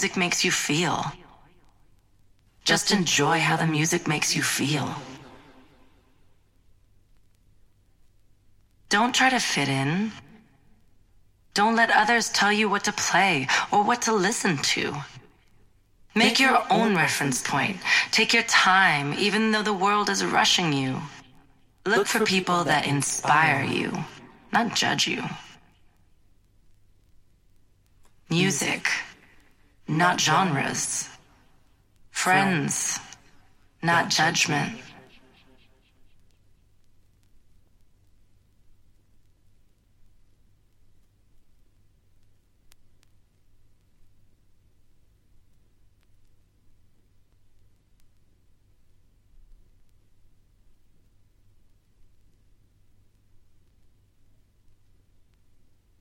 music makes you feel. Just enjoy how the music makes you feel. Don't try to fit in. Don't let others tell you what to play or what to listen to. Make your own reference point. Take your time, even though the world is rushing you. Look for people that inspire you, not judge you. Music, not genres. Friends, not judgment.